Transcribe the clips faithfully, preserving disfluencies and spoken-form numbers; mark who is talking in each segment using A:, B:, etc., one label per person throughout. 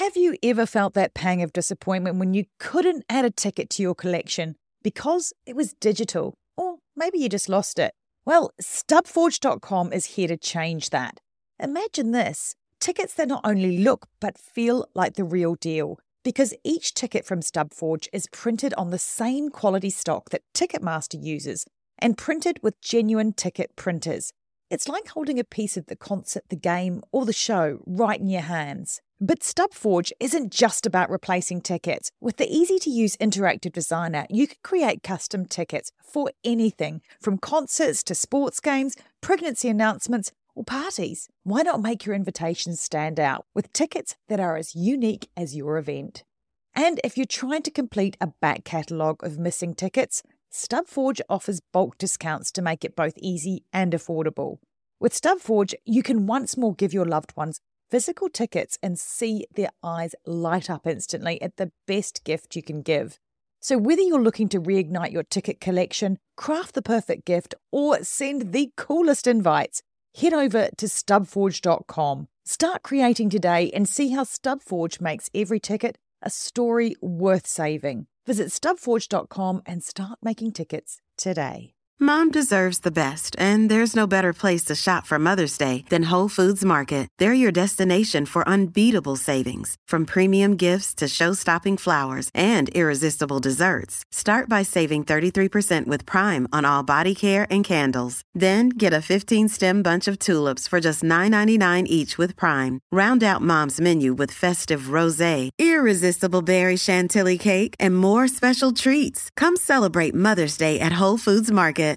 A: Have you ever felt that pang of disappointment when you couldn't add a ticket to your collection because it was digital? Or maybe you just lost it. Well, stub forge dot com is here to change that. Imagine this, tickets that not only look but feel like the real deal, because each ticket from StubForge is printed on the same quality stock that Ticketmaster uses and printed with genuine ticket printers. It's like holding a piece of the concert, the game, or the show right in your hands. But StubForge isn't just about replacing tickets. With the easy-to-use interactive designer, you can create custom tickets for anything, from concerts to sports games, pregnancy announcements, or parties. Why not make your invitations stand out with tickets that are as unique as your event? And if you're trying to complete a back catalogue of missing tickets, StubForge offers bulk discounts to make it both easy and affordable. With StubForge, you can once more give your loved ones physical tickets and see their eyes light up instantly at the best gift you can give. So whether you're looking to reignite your ticket collection, craft the perfect gift, or send the coolest invites, head over to stub forge dot com. Start creating today and see how StubForge makes every ticket a story worth saving. Visit stub forge dot com and start making tickets today.
B: Mom deserves the best, and there's no better place to shop for Mother's Day than Whole Foods Market. They're your destination for unbeatable savings, from premium gifts to show-stopping flowers and irresistible desserts. Start by saving thirty-three percent with Prime on all body care and candles. Then get a fifteen-stem bunch of tulips for just nine ninety-nine each with Prime. Round out Mom's menu with festive rosé, irresistible berry chantilly cake, and more special treats. Come celebrate Mother's Day at Whole Foods Market.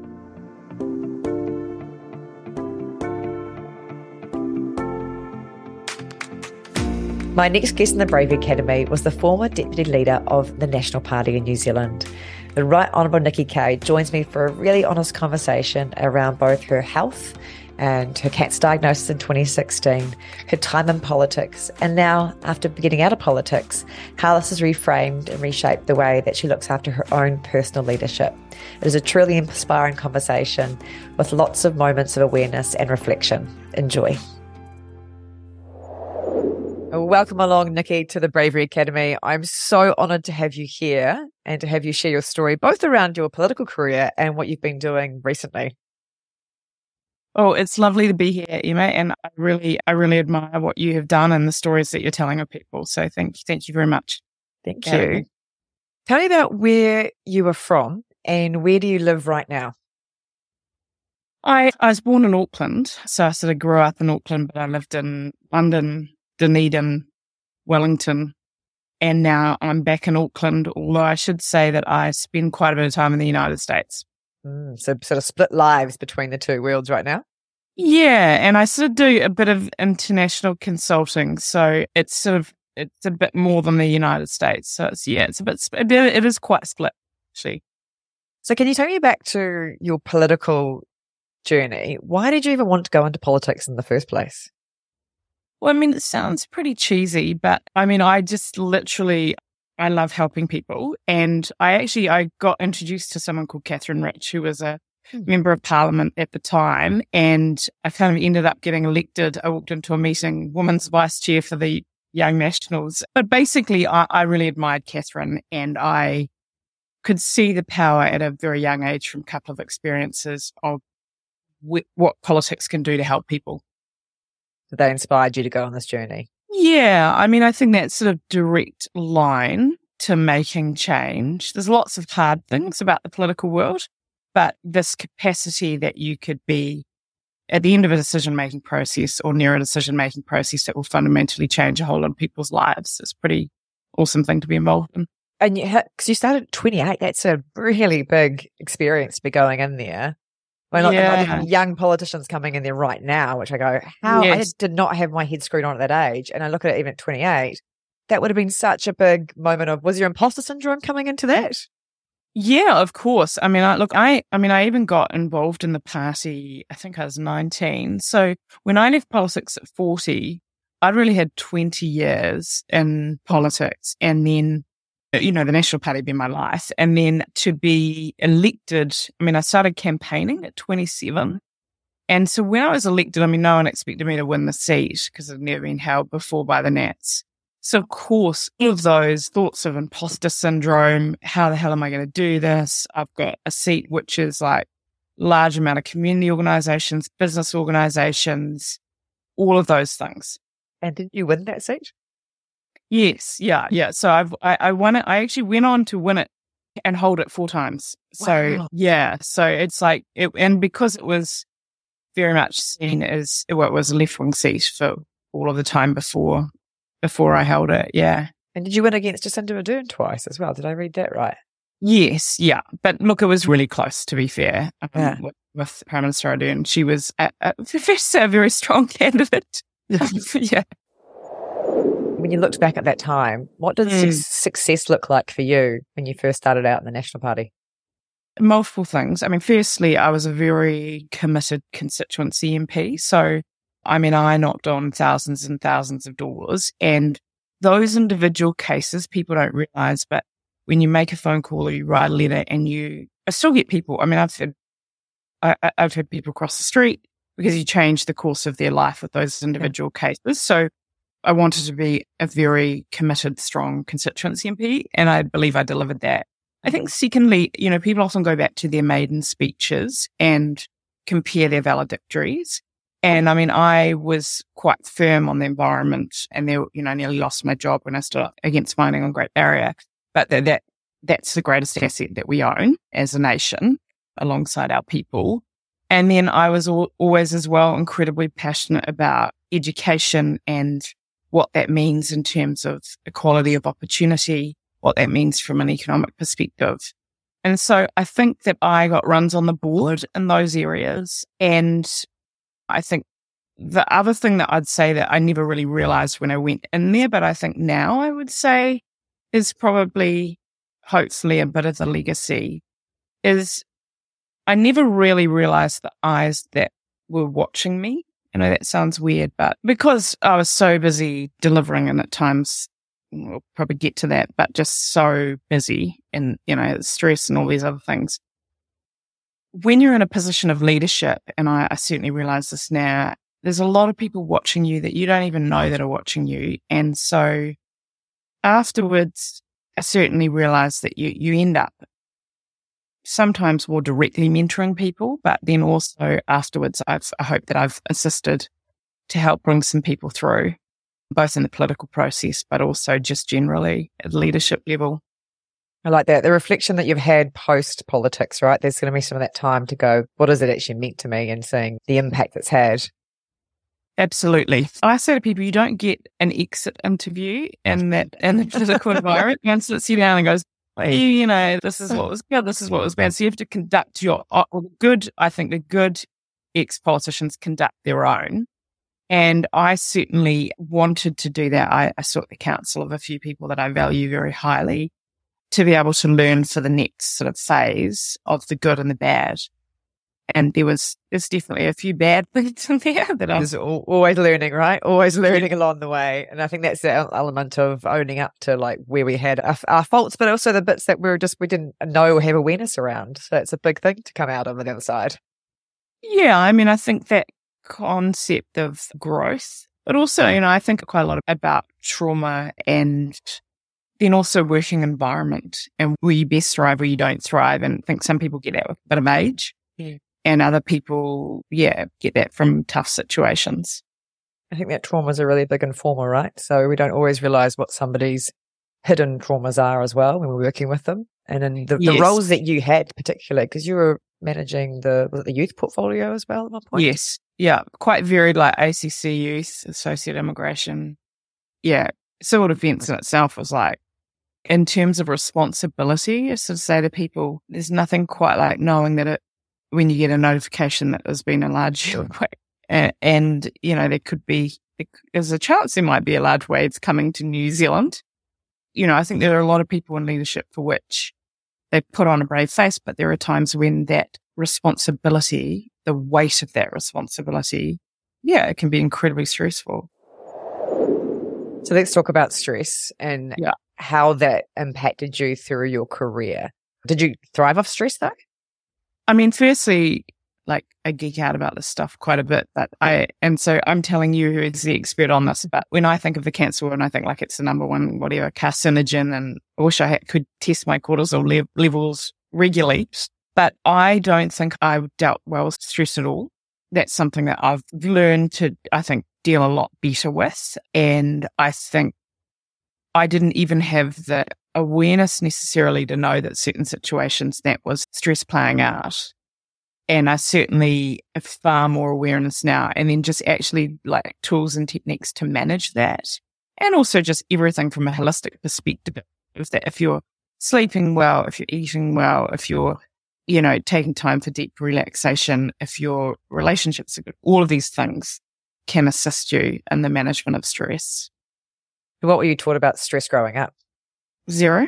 C: My next guest in the Bravery Academy was the former Deputy Leader of the National Party in New Zealand. The Right Honourable Nikki Kaye joins me for a really honest conversation around both her health and her cancer diagnosis in twenty sixteen, her time in politics, and now, after getting out of politics, how this has reframed and reshaped the way that she looks after her own personal leadership. It is a truly inspiring conversation with lots of moments of awareness and reflection. Enjoy. Welcome along, Nikki, to the Bravery Academy. I'm so honoured to have you here and to have you share your story, both around your political career and what you've been doing recently.
D: Oh, it's lovely to be here, Emma, and I really, I really admire what you have done and the stories that you're telling of people. So thank you, thank you very much.
C: Thank you. Yeah. Tell me about where you were from and where do you live right now?
D: I, I was born in Auckland, so I sort of grew up in Auckland, but I lived in London, Dunedin, Wellington, and now I'm back in Auckland, although I should say that I spend quite a bit of time in the United States.
C: Mm, so sort of split lives between the two worlds right now?
D: Yeah, and I sort of do a bit of international consulting, so it's sort of, it's a bit more than the United States. So it's, yeah, it's a bit, it is quite split, actually.
C: So can you take me back to your political journey? Why did you even want to go into politics in the first place?
D: Well, I mean, it sounds pretty cheesy, but I mean, I just literally, I love helping people. And I actually, I got introduced to someone called Catherine Rich, who was a hmm. member of parliament at the time. And I kind of ended up getting elected. I walked into a meeting, woman's vice chair for the Young Nationals. But basically, I, I really admired Catherine, and I could see the power at a very young age from a couple of experiences of wh- what politics can do to help people.
C: So they inspired you to go on this journey?
D: Yeah, I mean, I think that sort of direct line to making change. There's lots of hard things about the political world, but this capacity that you could be at the end of a decision-making process or near a decision-making process that will fundamentally change a whole lot of people's lives is a pretty awesome thing to be involved in.
C: And you, because you started at twenty-eight, that's a really big experience to be going in there. Well, not,
D: yeah.
C: not young politicians coming in there right now, which I go, how yes. I did not have my head screwed on at that age. And I look at it even at twenty-eight, that would have been such a big moment of, was your imposter syndrome coming into that?
D: Yeah, of course. I mean, I look, I, I mean, I even got involved in the party, I think I was nineteen. So when I left politics at forty, I'd really had twenty years in politics, and then, you know, the National Party being my life. And then to be elected, I mean, I started campaigning at twenty-seven. And so when I was elected, I mean, no one expected me to win the seat because it had never been held before by the Nats. So, of course, all of those thoughts of imposter syndrome, how the hell am I going to do this? I've got a seat which is like large amount of community organizations, business organizations, all of those things.
C: And did you win that seat?
D: Yes. Yeah. Yeah. So I've, I, I won it. I actually went on to win it and hold it four times. So
C: Wow.
D: yeah. So it's like, it, and because it was very much seen as, well, it was a left-wing seat for all of the time before, before I held it. Yeah.
C: And did you win against Jacinda Ardern twice as well? Did I read that right?
D: Yes. Yeah. But look, it was really close, to be fair, um,
C: Yeah.
D: with, with Prime Minister Ardern. She was a, a, a very strong candidate. Yeah.
C: When you looked back at that time, what did
D: Mm.
C: su- success look like for you when you first started out in the National Party?
D: Multiple things. I mean, firstly, I was a very committed constituency M P. So, I mean, I knocked on thousands and thousands of doors, and those individual cases people don't realize, but when you make a phone call or you write a letter and you, I still get people. I mean, I've had, I, I- I've had people cross the street because you change the course of their life with those individual cases. So I wanted to be a very committed, strong constituency M P, and I believe I delivered that. I think secondly, you know, people often go back to their maiden speeches and compare their valedictories. And I mean, I was quite firm on the environment, and there, you know, I nearly lost my job when I stood up against mining on Great Barrier. But that, that that's the greatest asset that we own as a nation, alongside our people. And then I was al- always as well incredibly passionate about education and what that means in terms of equality of opportunity, what that means from an economic perspective. And so I think that I got runs on the board in those areas. And I think the other thing that I'd say that I never really realized when I went in there, but I think now I would say is probably, hopefully, a bit of the legacy, is I never really realized the eyes that were watching me. I know that sounds weird, but because I was so busy delivering, and at times we'll probably get to that, but just so busy and, you know, stress and all these other things. When you're in a position of leadership, and I, I certainly realize this now, there's a lot of people watching you that you don't even know that are watching you. And so afterwards, I certainly realized that you, you end up sometimes more directly mentoring people, but then also afterwards, I've, I hope that I've assisted to help bring some people through, both in the political process, but also just generally at the leadership level.
C: I like that. The reflection that you've had post politics, right? There's going to be some of that time to go, what does it actually mean to me, and seeing the impact it's had.
D: Absolutely. I say to people, you don't get an exit interview in that in the political environment. You can't sit down and goes, well, you, you know, this is what was good, this is what was bad. So you have to conduct your uh, good. I think the good ex-politicians conduct their own. And I certainly wanted to do that. I, I sought the counsel of a few people that I value very highly to be able to learn for the next sort of phase of the good and the bad. And there was, there's definitely a few bad things in there that I'm
C: There's al- always learning, right? Always learning along the way. And I think that's the el- element of owning up to like where we had our, our faults, but also the bits that we were just, we didn't know or have awareness around. So it's a big thing to come out of on the other side.
D: Yeah, I mean, I think that concept of growth, but also, you know, I think quite a lot about trauma, and then also working environment, and where you best thrive, where you don't thrive. And I think some people get that with a bit of age,
C: Yeah.
D: and other people, yeah, get that from tough situations.
C: I think that trauma is a really big informer, right? So we don't always realize what somebody's hidden traumas are as well when we're working with them. And then the,
D: Yes.
C: the roles that you had, particularly because you were managing the was it the youth portfolio as well at one point.
D: Yes, yeah, quite varied, like A C C youth, associate immigration. Yeah, civil defence in itself was like, in terms of responsibility, is to say to people, there's nothing quite like knowing that it, when you get a notification that there's been a large earthquake, and, and you know, there could be, there's a chance there might be a large wave coming to New Zealand. You know, I think there are a lot of people in leadership for which they put on a brave face, but there are times when that responsibility, the weight of that responsibility, yeah, it can be incredibly stressful.
C: So let's talk about stress and
D: Yeah.
C: how that impacted you through your career. Did you thrive off stress though?
D: I mean, firstly, like I geek out about this stuff quite a bit, but I, and so I'm telling you who is the expert on this, but when I think of the cancer and I think like it's the number one, whatever, carcinogen, and I wish I had, could test my cortisol le- levels regularly, but I don't think I've dealt well with stress at all. That's something that I've learned to, I think, deal a lot better with. And I think I didn't even have the awareness necessarily to know that certain situations that was stress playing out. And I certainly have far more awareness now. And then just actually like tools and techniques to manage that. And also just everything from a holistic perspective. Is that if you're sleeping well, if you're eating well, if you're, you know, taking time for deep relaxation, if your relationships are good, all of these things can assist you in the management of stress.
C: What were you taught about stress growing up?
D: Zero.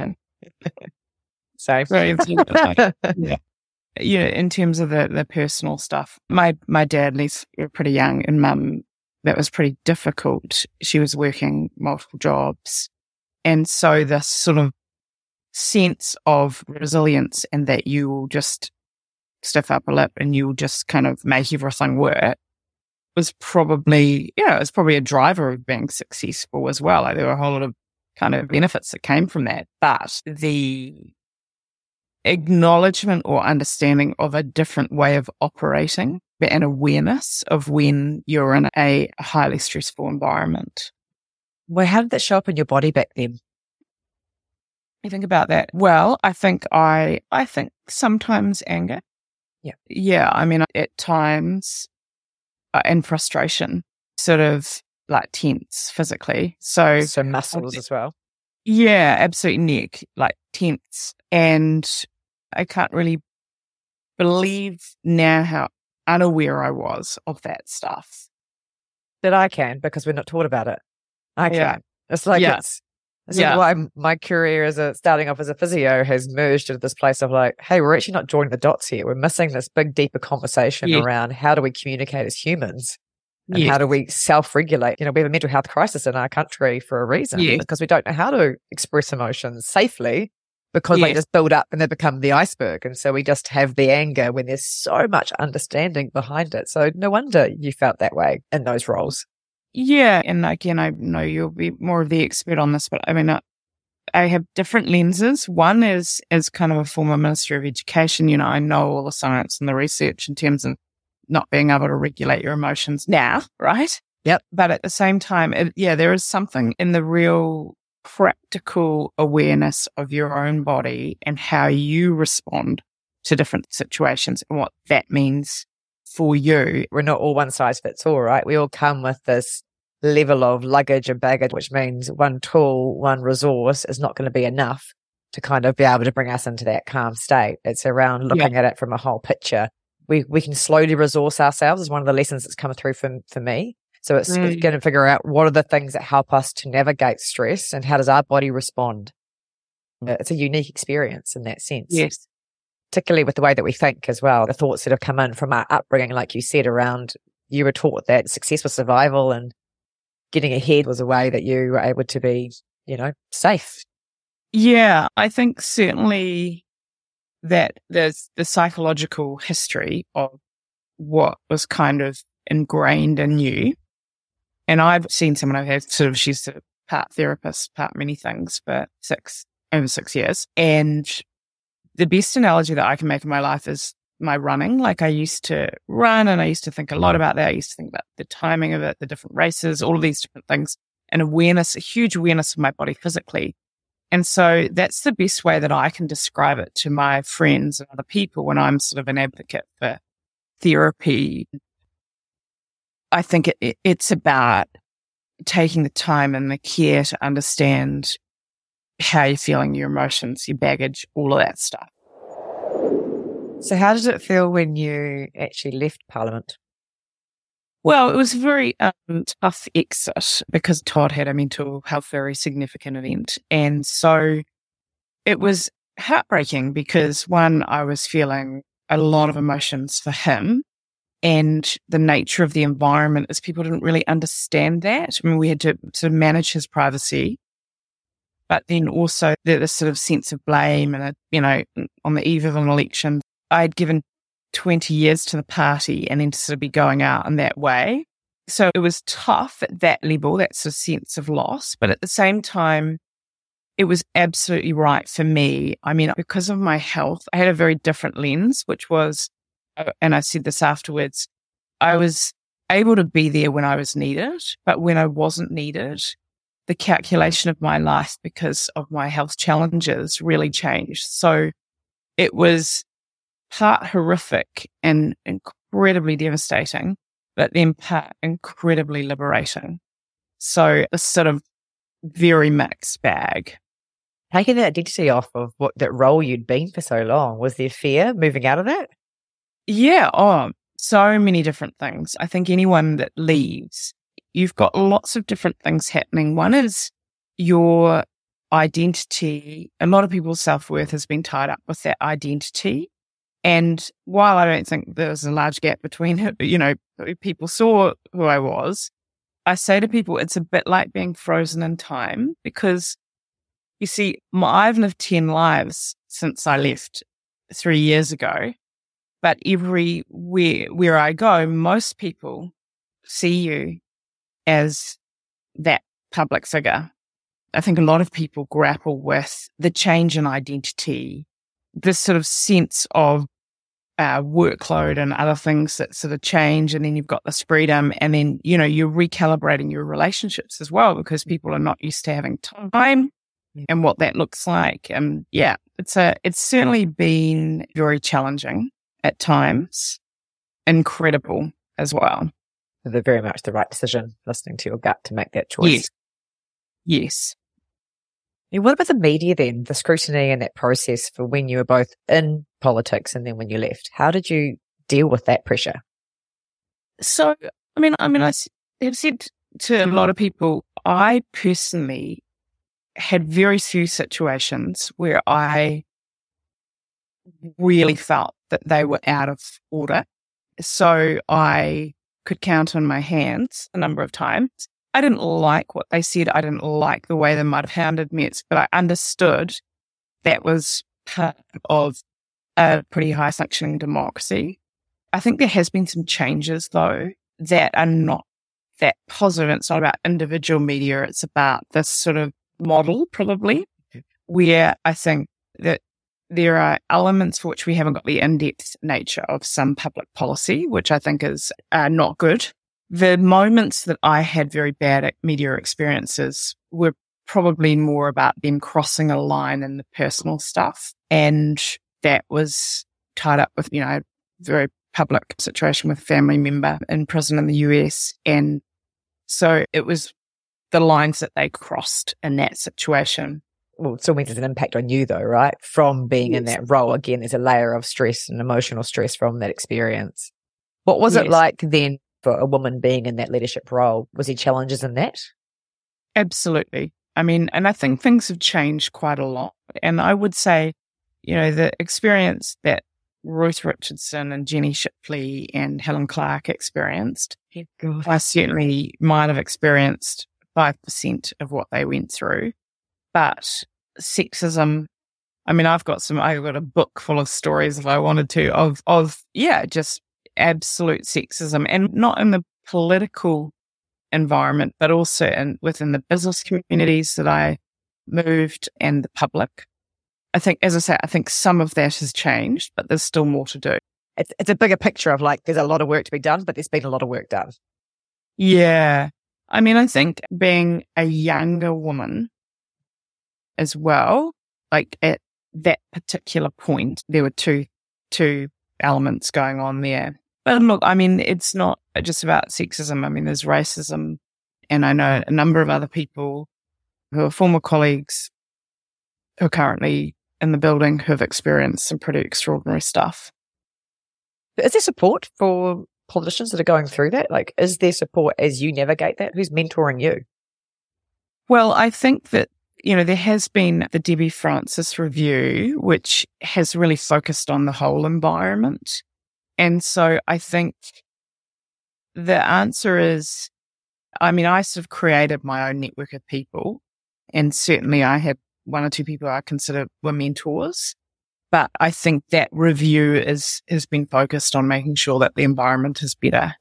C: Same.
D: So, yeah. Yeah, in terms of the, the personal stuff, my, my dad left pretty young, and mum, that was pretty difficult. She was working multiple jobs. And so this sort of sense of resilience and that you will just stiff up a lip and you'll just kind of make everything work was probably, you know, it was probably a driver of being successful as well. Like there were a whole lot of kind of benefits that came from that. But the acknowledgement or understanding of a different way of operating and awareness of when you're in a highly stressful environment.
C: Well, how did that show up in your body back then?
D: You think about that. Well, I think I, I think sometimes anger.
C: Yeah.
D: Yeah. I mean, at times, uh, and frustration, sort of like tense physically. So,
C: so muscles as well.
D: Yeah, absolutely. Neck, like tense. And I can't really believe now how unaware I was of that stuff.
C: That I can, because we're not taught about it. I can.
D: Yeah.
C: It's like
D: yeah.
C: it's, this
D: yeah.
C: is why my career as a starting off as a physio has merged into this place of like, hey, we're actually not joining the dots here. We're missing this big, deeper conversation yeah. around how do we communicate as humans and yeah. how do we self-regulate. You know, we have a mental health crisis in our country for a reason yeah. because we don't know how to express emotions safely because yeah. they just build up and they become the iceberg. And so we just have the anger when there's so much understanding behind it. So no wonder you felt that way in those roles.
D: Yeah. And again, I know you'll be more of the expert on this, but I mean, I, I have different lenses. One is, as kind of a former Minister of Education, you know, I know all the science and the research in terms of not being able to regulate your emotions now, right?
C: Yep.
D: But at the same time, it, yeah, there is something in the real practical awareness of your own body and how you respond to different situations and what that means for you.
C: We're not all one size fits all, right? We all come with this level of luggage and baggage, which means one tool, one resource is not going to be enough to kind of be able to bring us into that calm state. It's around looking yeah. at it from a whole picture. We we can slowly resource ourselves is one of the lessons that's come through for, for me. So it's mm. going to figure out what are the things that help us to navigate stress and how does our body respond. It's a unique experience in that sense.
D: Yes.
C: Particularly with the way that we think as well, the thoughts that have come in from our upbringing, like you said, around you were taught that success was survival and getting ahead was a way that you were able to be, you know, safe.
D: Yeah, I think certainly that there's the psychological history of what was kind of ingrained in you. And I've seen someone I've had sort of, she's a part therapist, part many things for six, over six years. And the best analogy that I can make of my life is my running. Like I used to run and I used to think a lot about that. I used to think about the timing of it, the different races, all of these different things, and awareness, a huge awareness of my body physically. And so that's the best way that I can describe it to my friends and other people when I'm sort of an advocate for therapy. I think it, it, it's about taking the time and the care to understand how you're feeling, your emotions, your baggage, all of that stuff.
C: So how did it feel when you actually left Parliament?
D: Well, it was a very um, tough exit because Todd had a mental health very significant event. And so it was heartbreaking because, one, I was feeling a lot of emotions for him. And the nature of the environment is people didn't really understand that. I mean, we had to sort of manage his privacy. But then also the, the sort of sense of blame and, a, you know, on the eve of an election, I had given twenty years to the party and then to sort of be going out in that way. So it was tough at that level, that sort of sense of loss. But at the same time, it was absolutely right for me. I mean, because of my health, I had a very different lens, which was, and I said this afterwards, I was able to be there when I was needed, but when I wasn't needed, the calculation of my life because of my health challenges really changed. So it was part horrific and incredibly devastating, but then part incredibly liberating. So a sort of very mixed bag.
C: Taking the identity off of what that role you'd been for so long, was there fear moving out of that?
D: Yeah, oh, so many different things. I think anyone that leaves, you've got lots of different things happening. One is your identity. A lot of people's self-worth has been tied up with that identity. And while I don't think there was a large gap between, you know, people saw who I was, I say to people, it's a bit like being frozen in time, because you see, my, I've lived ten lives since I left three years ago. But everywhere where I go, most people see you as that public figure. I think a lot of people grapple with the change in identity, this sort of sense of uh, workload and other things that sort of change. And then you've got this freedom, and then, you know, you're recalibrating your relationships as well, because people are not used to having time and what that looks like. And yeah, it's a, it's certainly been very challenging at times, incredible as well.
C: They're very much the right decision, listening to your gut to make that choice.
D: Yes. Yes.
C: And what about the media then, the scrutiny and that process for when you were both in politics and then when you left? How did you deal with that pressure?
D: So, I mean, I mean, I have said to a lot of people, I personally had very few situations where I really felt that they were out of order. So I could count on my hands a number of times. I didn't like what they said. I didn't like the way they might have hounded me, but I understood that was part of a pretty high functioning democracy. I think there has been some changes, though, that are not that positive. It's not about individual media. It's about this sort of model, probably, where I think that there are elements for which we haven't got the in-depth nature of some public policy, which I think is uh, not good. The moments that I had very bad media experiences were probably more about them crossing a line in the personal stuff. And that was tied up with, you know, a very public situation with a family member in prison in the U S. And so it was the lines that they crossed in that situation.
C: Well, it still means there's an impact on you, though, right? From being
D: yes.
C: in that role. Again, there's a layer of stress and emotional stress from that experience. What was
D: yes.
C: it like then for a woman being in that leadership role? Was there challenges in that?
D: Absolutely. I mean, and I think things have changed quite a lot. And I would say, you know, the experience that Ruth Richardson and Jenny Shipley and Helen Clark experienced,
C: Yeah, God.
D: I certainly might have experienced five percent of what they went through. But sexism, I mean, I've got some, I've got a book full of stories if I wanted to of, of, yeah, just absolute sexism, and not in the political environment, but also in, within the business communities that I moved and the public. I think, as I say, I think some of that has changed, but there's still more to do.
C: It's, it's a bigger picture of like, there's a lot of work to be done, but there's been a lot of work done.
D: Yeah. I mean, I think being a younger woman as well, like at that particular point, there were two, two elements going on there. But look, I mean, it's not just about sexism. I mean, there's racism, and I know a number of other people who are former colleagues who are currently in the building who have experienced some pretty extraordinary stuff.
C: Is there support for politicians that are going through that? Like, is there support as you navigate that? Who's mentoring you?
D: Well, I think that, you know, there has been the Debbie Francis review, which has really focused on the whole environment. And so I think the answer is, I mean, I sort of created my own network of people, and certainly I had one or two people I consider were mentors. But I think that review is has been focused on making sure that the environment is better.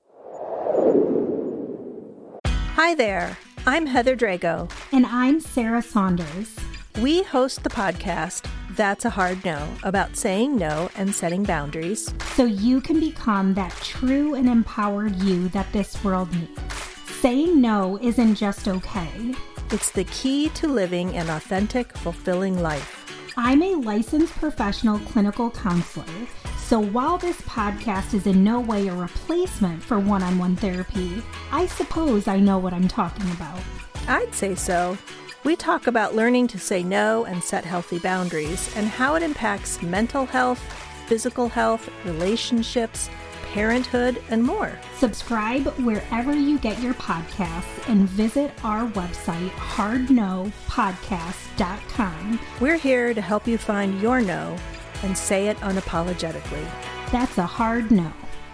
E: Hi there, I'm Heather Drago.
F: And I'm Sarah Saunders.
E: We host the podcast, That's a Hard No, about saying no and setting boundaries.
F: So you can become that true and empowered you that this world needs. Saying no isn't just okay.
E: It's the key to living an authentic, fulfilling life.
F: I'm a licensed professional clinical counselor, so while this podcast is in no way a replacement for one-on-one therapy, I suppose I know what I'm talking about.
E: I'd say so. We talk about learning to say no and set healthy boundaries and how it impacts mental health, physical health, relationships, parenthood, and more.
F: Subscribe wherever you get your podcasts and visit our website, hard no podcast dot com.
E: We're here to help you find your no and say it unapologetically.
F: That's a hard no.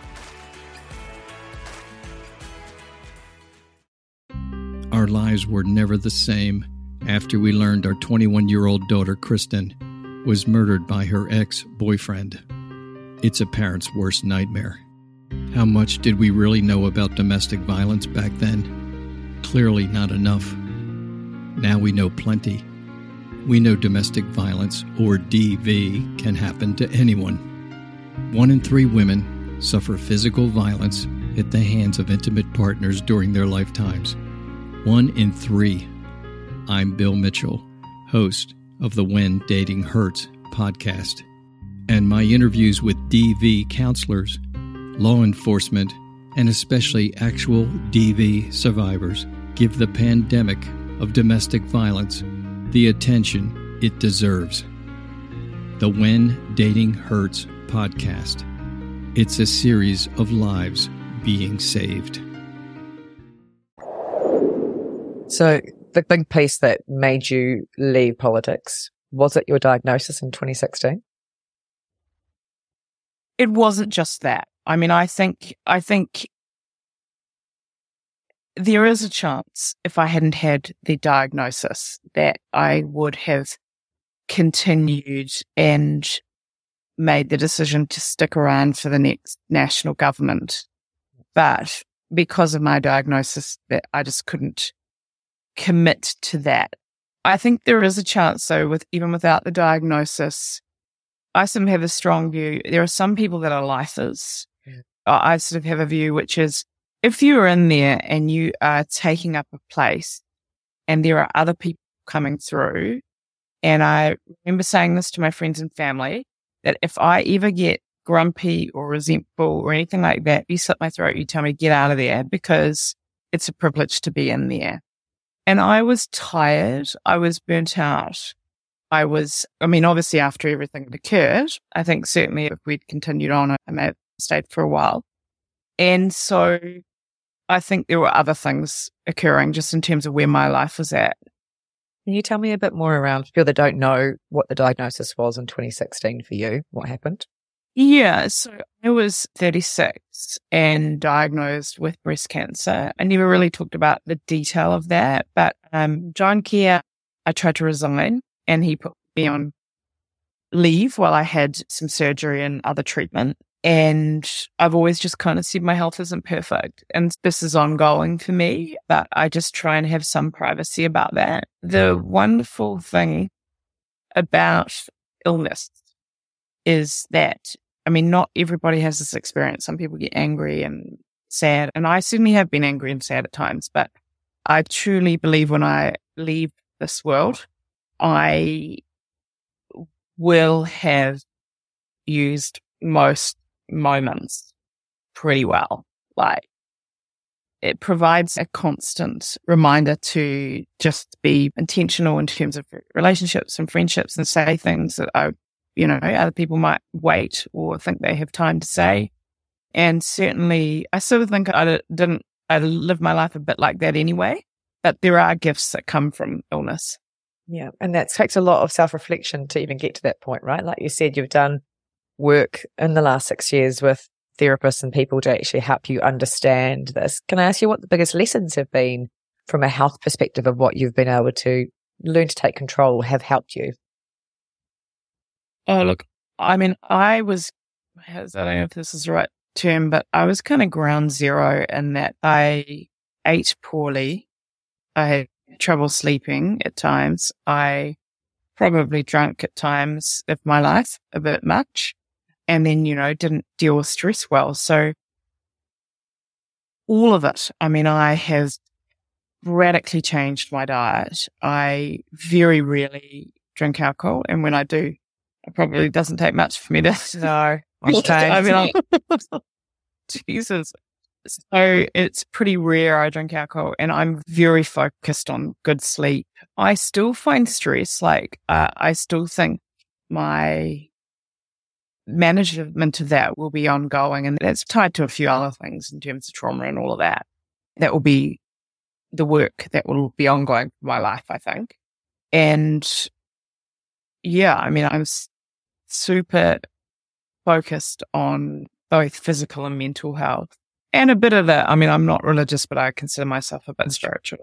G: Our lives were never the same after we learned our twenty-one-year-old daughter, Kristen, was murdered by her ex-boyfriend. It's a parent's worst nightmare. How much did we really know about domestic violence back then? Clearly not enough. Now we know plenty. We know domestic violence, or D V, can happen to anyone. One in three women suffer physical violence at the hands of intimate partners during their lifetimes. One in three. I'm Bill Mitchell, host of the When Dating Hurts podcast, and my interviews with D V counselors, law enforcement, and especially actual D V survivors give the pandemic of domestic violence the attention it deserves. The When Dating Hurts podcast. It's a series of lives being saved.
C: So the big piece that made you leave politics, was it your diagnosis in twenty sixteen?
D: It wasn't just that. I mean, I think, I think there is a chance if I hadn't had the diagnosis that I would have continued and made the decision to stick around for the next national government. But because of my diagnosis, that I just couldn't commit to that. I think there is a chance, though, with even without the diagnosis, I sort of have a strong view. There are some people that are lifers. I sort of have a view which is, if you are in there and you are taking up a place and there are other people coming through, and I remember saying this to my friends and family, that if I ever get grumpy or resentful or anything like that, you slit my throat, you tell me, get out of there, because it's a privilege to be in there. And I was tired. I was burnt out. I was, I mean, obviously after everything had occurred, I think certainly if we'd continued on, I may have stayed for a while. And so I think there were other things occurring just in terms of where my life was at.
C: Can you tell me a bit more around people that don't know what the diagnosis was in twenty sixteen for you? What happened?
D: Yeah, so I was thirty-six and diagnosed with breast cancer. I never really talked about the detail of that, but um, John Kerr, I tried to resign and he put me on leave while I had some surgery and other treatment. And I've always just kind of said my health isn't perfect and this is ongoing for me, but I just try and have some privacy about that. The wonderful thing about illness is that, I mean, not everybody has this experience. Some people get angry and sad, and I certainly have been angry and sad at times, but I truly believe when I leave this world, I will have used most moments pretty well. Like, it provides a constant reminder to just be intentional in terms of relationships and friendships and say things that I, you know, other people might wait or think they have time to say. And certainly I sort of think I didn't, I lived my life a bit like that anyway, but there are gifts that come from illness.
C: Yeah. And that takes a lot of self-reflection to even get to that point, right? Like you said, you've done work in the last six years with therapists and people to actually help you understand this. Can I ask you what the biggest lessons have been from a health perspective of what you've been able to learn to take control, have helped you?
D: Oh, look, I mean, I was, I don't know if this is the right term, but I was kind of ground zero in that I ate poorly. I had trouble sleeping at times. I probably drank at times of my life a bit much, and then, you know, didn't deal with stress well. So all of it, I mean, I have radically changed my diet. I very rarely drink alcohol, and when I do, it probably doesn't take much for me to
C: No.
D: Okay. I mean, I'm, Jesus. So it's pretty rare I drink alcohol, and I'm very focused on good sleep. I still find stress, like, uh, I still think my management of that will be ongoing, and that's tied to a few other things in terms of trauma and all of that. That will be the work that will be ongoing for my life, I think. And yeah, I mean, I'm s- super focused on both physical and mental health. And a bit of that. I mean, I'm not religious, but I consider myself a bit spiritual.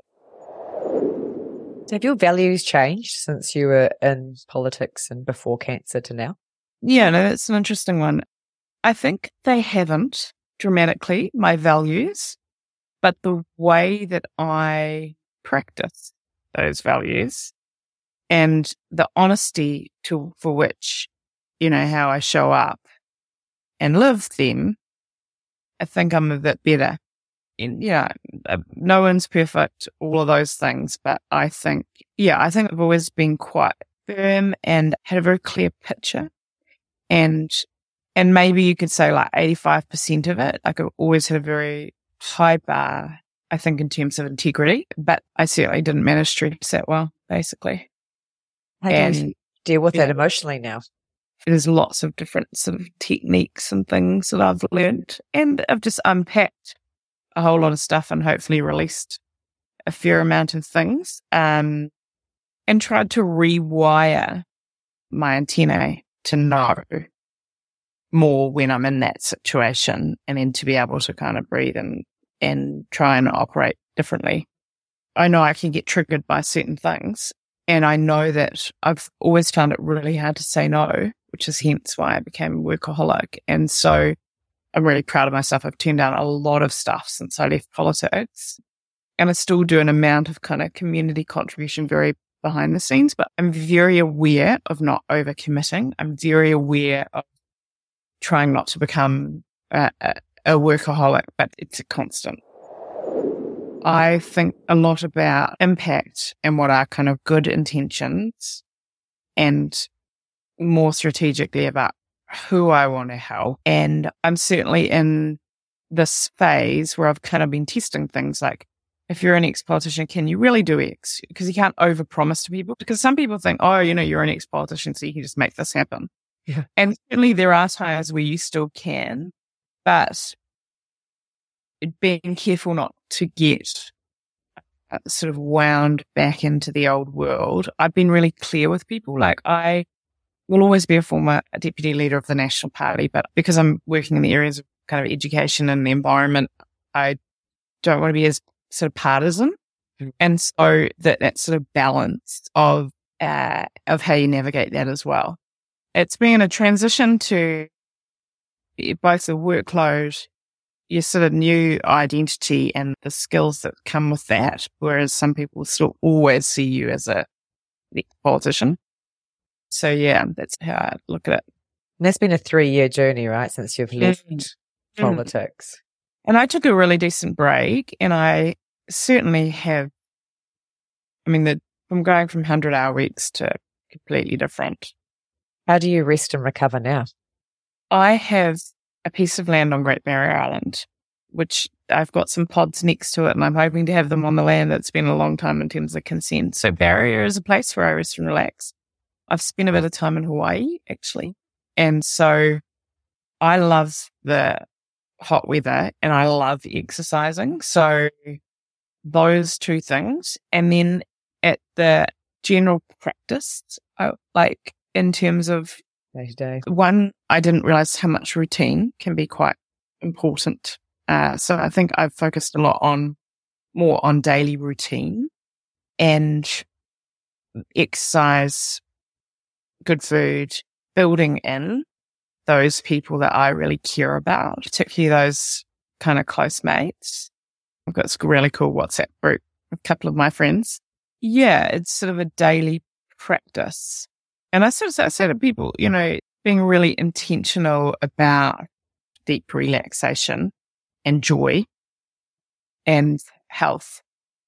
C: Have your values changed since you were in politics and before cancer to now?
D: Yeah, no, that's an interesting one. I think they haven't dramatically, my values, but the way that I practice those values and the honesty to for which, you know, how I show up and live them, I think I'm a bit better. In, yeah, uh, no one's perfect, all of those things, but I think, yeah, I think I've always been quite firm and had a very clear picture. And, and maybe you could say like eighty-five percent of it, like I've always had a very high bar, I think, in terms of integrity, but I certainly didn't manage stress that well, basically.
C: How do
D: And
C: you deal with
D: yeah.
C: that emotionally now?
D: There's lots of different sort of techniques and things that I've learned, and I've just unpacked a whole lot of stuff and hopefully released a fair amount of things, um, and tried to rewire my antennae to know more when I'm in that situation, and then to be able to kind of breathe and, and try and operate differently. I know I can get triggered by certain things, and I know that I've always found it really hard to say no, which is hence why I became a workaholic. And so I'm really proud of myself. I've turned down a lot of stuff since I left politics, and I still do an amount of kind of community contribution very behind the scenes, but I'm very aware of not overcommitting. I'm very aware of trying not to become a, a, a workaholic, but it's a constant. I think a lot about impact and what are kind of good intentions, and more strategically about who I want to help. And I'm certainly in this phase where I've kind of been testing things like, if you're an ex-politician, can you really do X? Because you can't overpromise to people, because some people think, oh, you know, you're an ex-politician, so you can just make this happen.
C: Yeah.
D: And certainly there are times where you still can, but being careful not to get uh, sort of wound back into the old world. I've been really clear with people. Like, I will always be a former deputy leader of the National Party, but because I'm working in the areas of kind of education and the environment, I don't want to be as sort of partisan. Mm. And so that, that sort of balance of, uh, of how you navigate that as well. It's been a transition to both the workload, your sort of new identity, and the skills that come with that, whereas some people still always see you as a politician. So yeah, that's how I look at it.
C: And that's been a three-year journey, right, since you've left
D: Mm.
C: politics.
D: And I took a really decent break, and I certainly have, I mean, the, I'm going from hundred-hour weeks to completely different.
C: How do you rest and recover now?
D: I have a piece of land on Great Barrier Island, which I've got some pods next to it, and I'm hoping to have them on the land. That's been a long time in terms of consent. So Barrier is a place where I rest and relax. I've spent a bit of time in Hawaii, actually. And so I love the hot weather and I love exercising. So those two things. And then at the general practice, I, like in terms of
C: Day to day.
D: one, I didn't realize how much routine can be quite important. Uh, so I think I've focused a lot on more on daily routine and exercise, good food, building in those people that I really care about, particularly those kind of close mates. I've got this really cool WhatsApp group, a couple of my friends. Yeah, it's sort of a daily practice. And I sort of I say to people, you know, being really intentional about deep relaxation and joy and health.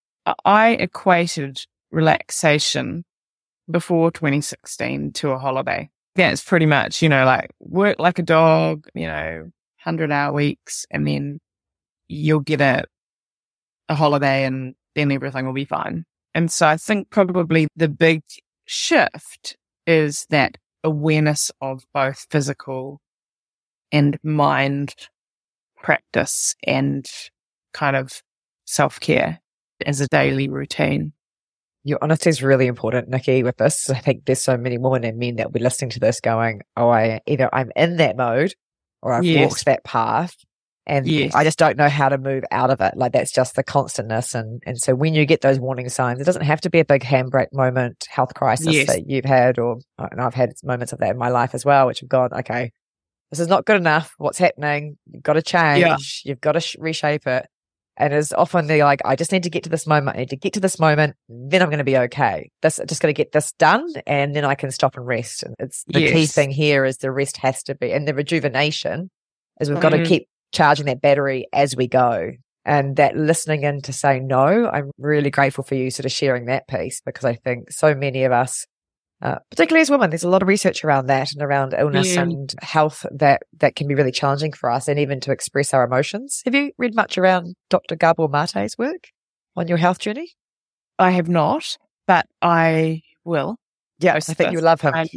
D: I equated relaxation before twenty sixteen to a holiday. Yeah, it's pretty much, you know, like work like a dog, you know, one hundred hour weeks, and then you'll get a, a holiday and then everything will be fine. And so I think probably the big shift is that awareness of both physical and mind practice and kind of self-care as a daily routine.
C: Your honesty is really important, Nikki, with this. I think there's so many women and men that will be listening to this going, oh, I either I'm in that mode or I've
D: yes.
C: walked that path and
D: yes.
C: I just don't know how to move out of it. Like that's just the constantness. And, and so when you get those warning signs, it doesn't have to be a big handbrake moment, health crisis
D: yes.
C: that you've had, or and I've had moments of that in my life as well, which have gone, okay, this is not good enough. What's happening? You've got to change.
D: Yeah.
C: You've got to sh- reshape it. And it's often they're like, I just need to get to this moment. I need to get to this moment. Then I'm going to be okay. This, just going to get this done. And then I can stop and rest. And it's the
D: yes.
C: key thing here is the rest has to be, and the rejuvenation is we've
D: mm.
C: got to keep charging that battery as we go. And that listening in to say no, I'm really grateful for you sort of sharing that piece, because I think so many of us, Uh, particularly as women, there's a lot of research around that and around illness
D: yeah.
C: and health that, that can be really challenging for us, and even to express our emotions. Have you read much around Doctor Gabor Mate's work on your health journey?
D: I have not, but I will.
C: Yeah, I think you love him.
D: I,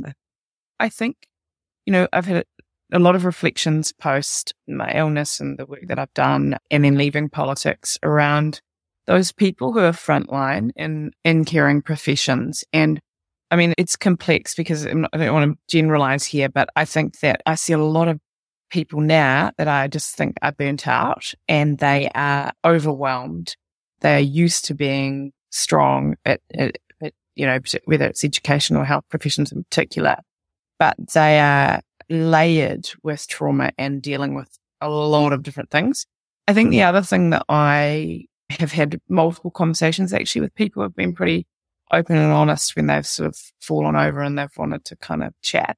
D: I think, you know, I've had a, a lot of reflections post my illness and the work that I've done, and then leaving politics, around those people who are frontline in, in caring professions. And I mean, it's complex because I'm not, I don't want to generalize here, but I think that I see a lot of people now that I just think are burnt out and they are overwhelmed. They are used to being strong at, at, at, you know, whether it's education or health professions in particular, but they are layered with trauma and dealing with a lot of different things. I think the other thing that I have had multiple conversations actually with people who have been pretty open and honest when they've sort of fallen over and they've wanted to kind of chat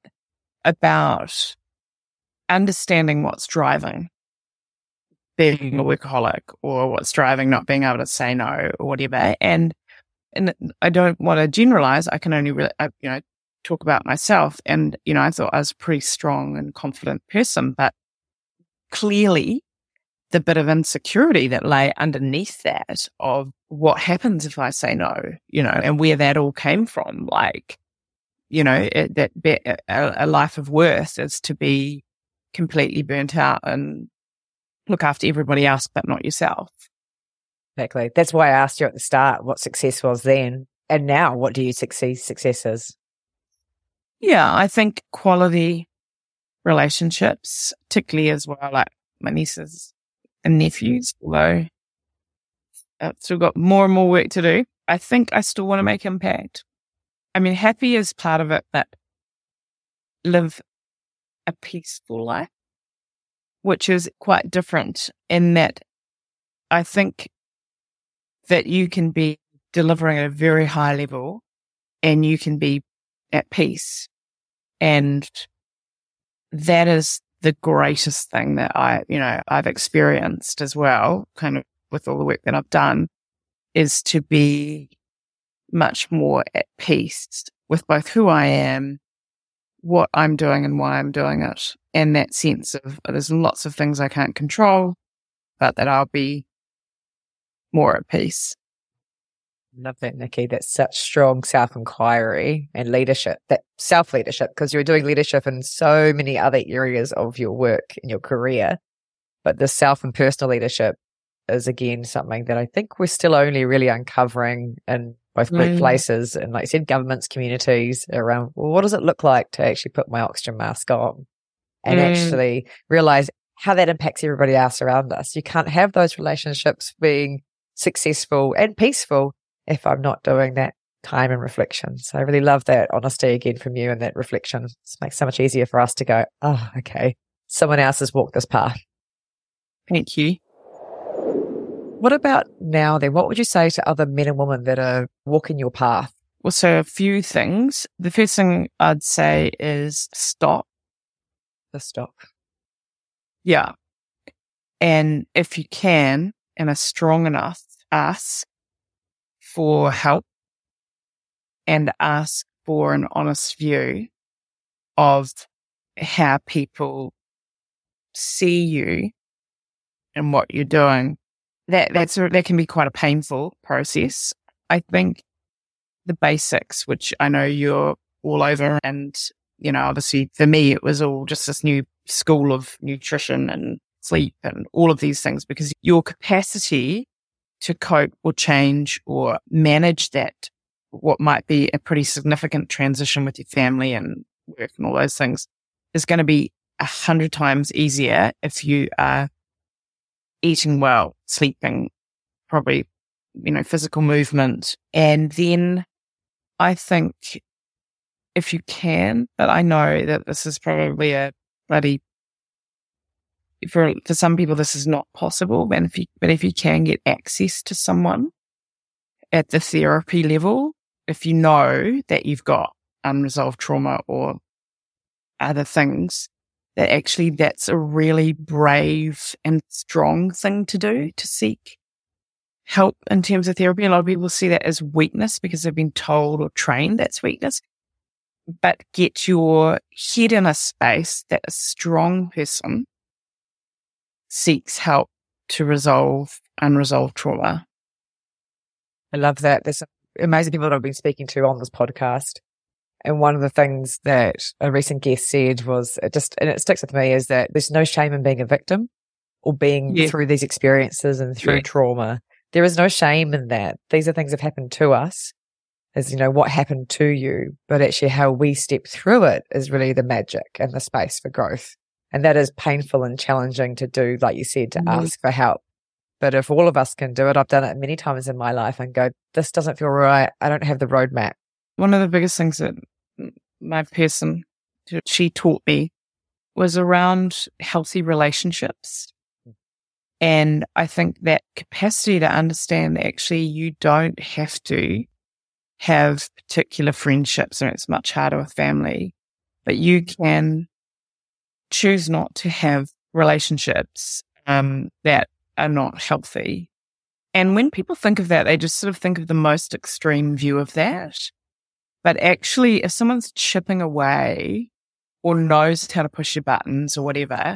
D: about understanding what's driving being a workaholic, or what's driving not being able to say no or whatever. And and I don't want to generalize. I can only really, I, you know, talk about myself. And, you know, I thought I was a pretty strong and confident person, but clearly the bit of insecurity that lay underneath that of what happens if I say no, you know, and where that all came from. Like, you know, it, that be, a, a life of worth is to be completely burnt out and look after everybody else, but not yourself.
C: Exactly. That's why I asked you at the start what success was then. And now, what do you see success is?
D: Yeah, I think quality relationships, particularly as well, like my nieces and nephews, although I've still got more and more work to do. I think I still want to make impact. I mean, happy is part of it, but live a peaceful life, which is quite different in that I think that you can be delivering at a very high level and you can be at peace. And that is the greatest thing that I, you know, I've experienced as well, kind of with all the work that I've done, is to be much more at peace with both who I am, what I'm doing and why I'm doing it. And that sense of there's lots of things I can't control, but that I'll be more at peace.
C: Love that, Nikki. That's such strong self-inquiry and leadership, that self-leadership, because you're doing leadership in so many other areas of your work in your career. But the self and personal leadership is, again, something that I think we're still only really uncovering in both
D: Mm.
C: workplaces and, like I said, governments, communities around, well, what does it look like to actually put my oxygen mask on and
D: Mm.
C: actually realize how that impacts everybody else around us. You can't have those relationships being successful and peaceful if I'm not doing that time and reflection. So I really love that honesty again from you and that reflection. It makes it so much easier for us to go, oh, okay, someone else has walked this path.
D: Thank you.
C: What about now then? What would you say to other men and women that are walking your path?
D: Well, so a few things. The first thing I'd say is stop.
C: The stop.
D: Yeah. And if you can, and are strong enough, ask for help and ask for an honest view of how people see you and what you're doing. That that's that can be quite a painful process. I think the basics, which I know you're all over, and you know, obviously for me it was all just this new school of nutrition and sleep and all of these things, because your capacity to cope or change or manage that, what might be a pretty significant transition with your family and work and all those things, is going to be a hundred times easier if you are eating well, sleeping, probably, you know, physical movement. And then I think if you can, but I know that this is probably a bloody, for, for some people this is not possible, but if you, but if you can get access to someone at the therapy level, if you know that you've got unresolved trauma or other things, that actually that's a really brave and strong thing to do, to seek help in terms of therapy. A lot of people see that as weakness because they've been told or trained that's weakness. But get your head in a space that a strong person seeks help to resolve unresolved trauma.
C: I love that. There's some amazing people that I've been speaking to on this podcast. And one of the things that a recent guest said was, it just, and it sticks with me, is that there's no shame in being a victim or being
D: Yeah.
C: through these experiences and through
D: Yeah.
C: trauma. There is no shame in that. These are things that have happened to us, is, you know, what happened to you, but actually how we step through it is really the magic and the space for growth. And that is painful and challenging to do, like you said, to
D: Mm-hmm.
C: ask for help. But if all of us can do it, I've done it many times in my life and go, this doesn't feel right. I don't have the roadmap.
D: One of the biggest things that my person, she taught me, was around healthy relationships. And I think that capacity to understand that actually you don't have to have particular friendships, and it's much harder with family, but you can choose not to have relationships um, that are not healthy. And when people think of that, they just sort of think of the most extreme view of that. But actually, if someone's chipping away or knows how to push your buttons or whatever,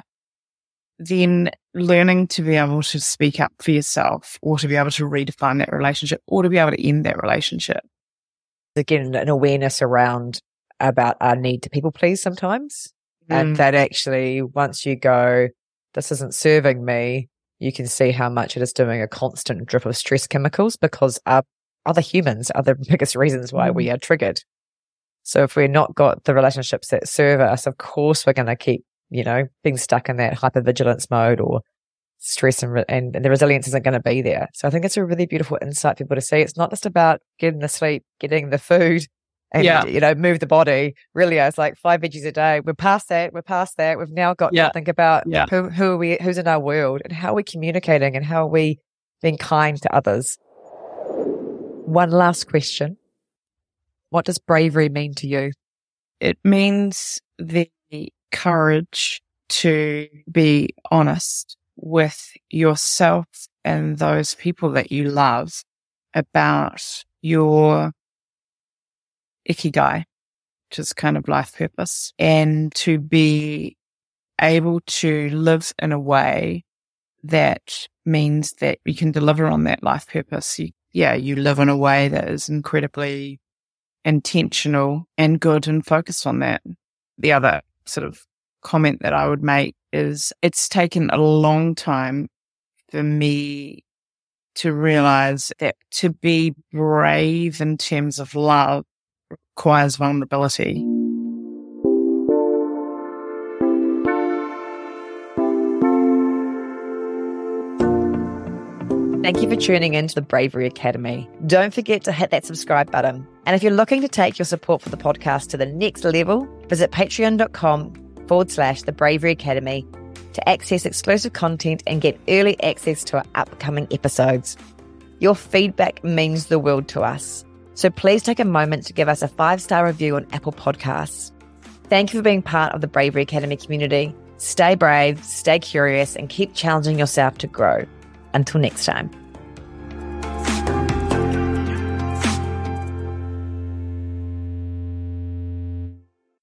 D: then learning to be able to speak up for yourself, or to be able to redefine that relationship, or to be able to end that relationship.
C: Again, an awareness around about our need to people please sometimes. Mm. And that actually, once you go, this isn't serving me, you can see how much it is doing a constant drip of stress chemicals, because our other humans are the biggest reasons why mm. we are triggered. So if we're not got the relationships that serve us, of course we're going to keep, you know, being stuck in that hypervigilance mode, or stress, and, re- and, and the resilience isn't going to be there. So I think it's a really beautiful insight for people to see. It's not just about getting the sleep, getting the food, and,
D: yeah.
C: you know, move the body. Really, it's like five veggies a day. We're past that. We're past that. We've now got
D: yeah.
C: to think about
D: yeah.
C: who, who are we, who's in our world, and how are we communicating, and how are we being kind to others. One last question. What does bravery mean to you?
D: It means the courage to be honest with yourself and those people that you love about your ikigai, which is kind of life purpose, and to be able to live in a way that means that you can deliver on that life purpose. You, yeah, you live in a way that is incredibly intentional and good and focused on that. The other sort of comment that I would make is, it's taken a long time for me to realize that to be brave in terms of love requires vulnerability.
C: Thank you for tuning in to the Bravery Academy. Don't forget to hit that subscribe button. And if you're looking to take your support for the podcast to the next level, visit patreon.com forward slash the Bravery Academy to access exclusive content and get early access to our upcoming episodes. Your feedback means the world to us. So please take a moment to give us a five-star review on Apple Podcasts. Thank you for being part of the Bravery Academy community. Stay brave, stay curious, and keep challenging yourself to grow. Until next time.